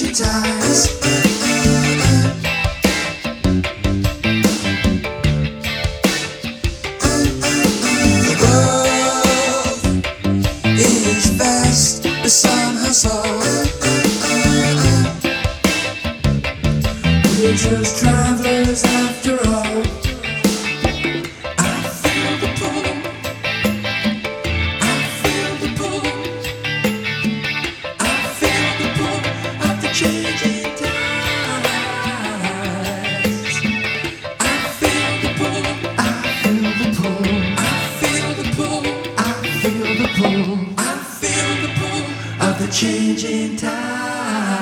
ties. The world is vast, but somehow slow. We're just travelers after all. I feel the pull. I feel the pull. I feel the pull of the changing tides. I feel the pull. I feel the pull. I feel the pull. I feel the pull. I feel the pull of the changing tides.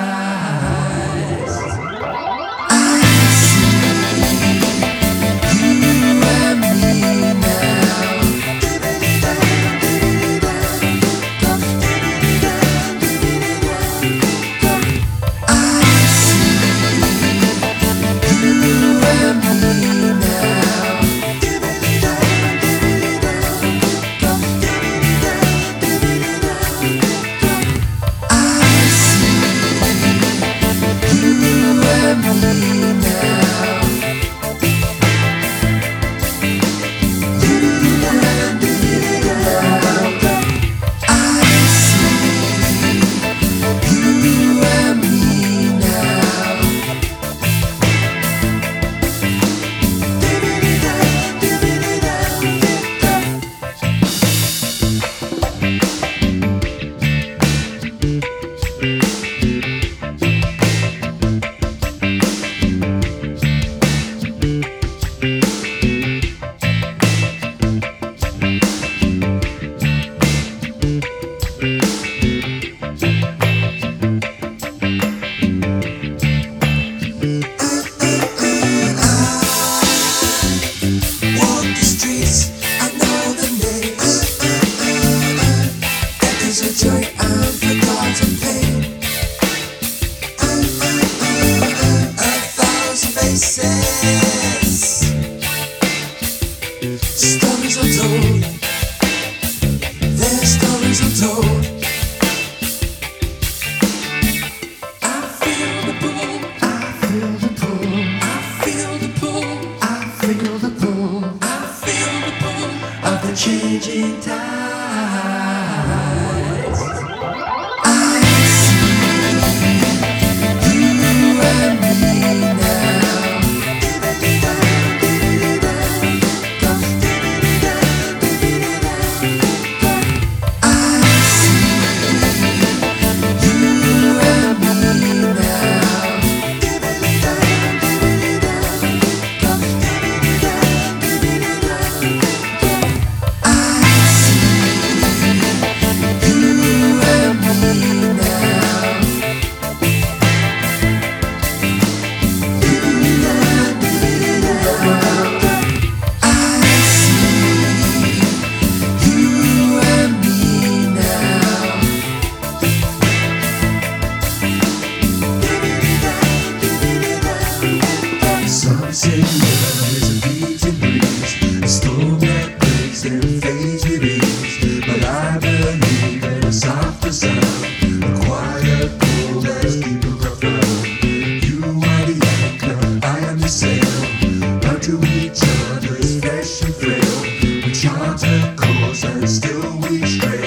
Stories untold, their stories untold. I feel the pull, I feel the pull, I feel the pull, I feel the pull, I feel the pull of the changing tides. I see you and me now. Some say love is a beating breeze, a storm that breaks and fades with ease. But I believe in a softer sound, a quiet pull that's deeper profound. You are the anchor, I am the sail. Bound to each other is fresh and frail. We chart a course and still we stray.